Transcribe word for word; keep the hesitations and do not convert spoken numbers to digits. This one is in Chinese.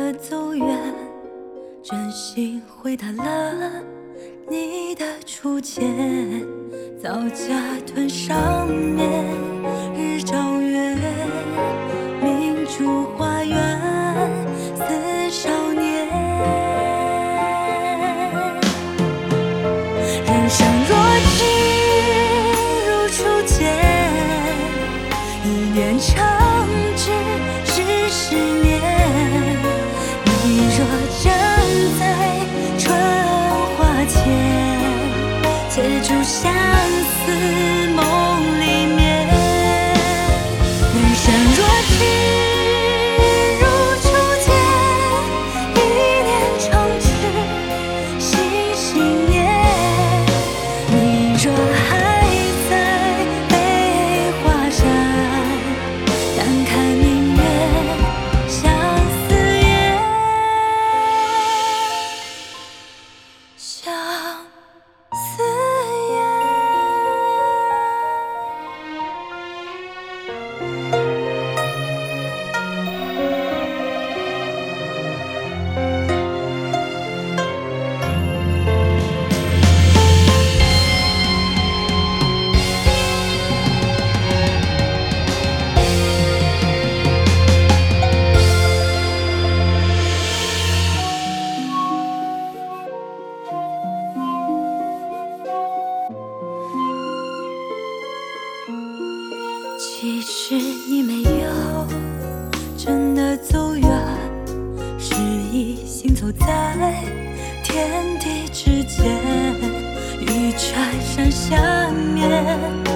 的走远，真心回答了你的初见，造家屯上面，日照月，明珠花园，似少年。人生若只如初见，一念长志是十年。你若站在春花前，且住相思梦里面。人生若只如初见，一念长志心心念。你若还在梅花山，但看明月相思夜，相思夜。其实你没有真的走远，是已行走在天地之间，玉泉山下面。